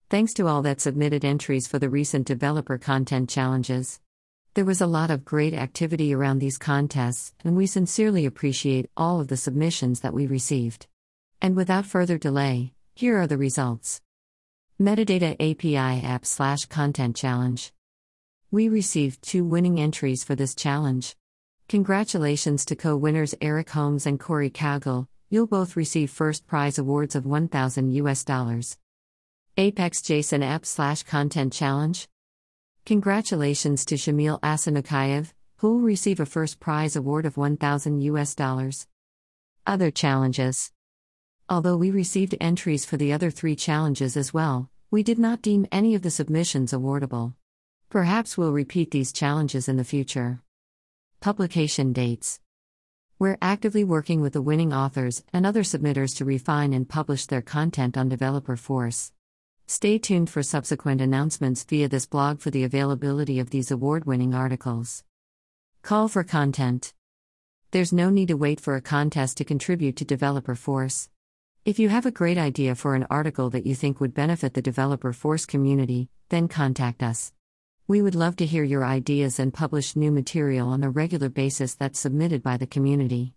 Thanks to all that submitted entries for the recent developer content challenges. There was a lot of great activity around these contests, and we sincerely appreciate all of the submissions that we received. And without further delay, here are the results. Metadata API App/Content Challenge. We received 2 winning entries for this challenge. Congratulations to co-winners Eric Holmes and Corey Cowgill. You'll both receive first prize awards of $1,000. Apex JSON App/Content Challenge. Congratulations to Shamil Asanukayev, who'll receive a first prize award of $1,000. Other challenges. Although we received entries for the other 3 challenges as well, we did not deem any of the submissions awardable. Perhaps we'll repeat these challenges in the future. Publication dates. We're actively working with the winning authors and other submitters to refine and publish their content on Developer Force. Stay tuned for subsequent announcements via this blog for the availability of these award-winning articles. Call for content. There's no need to wait for a contest to contribute to Developer Force. If you have a great idea for an article that you think would benefit the Developer Force community, then contact us. We would love to hear your ideas and publish new material on a regular basis that's submitted by the community.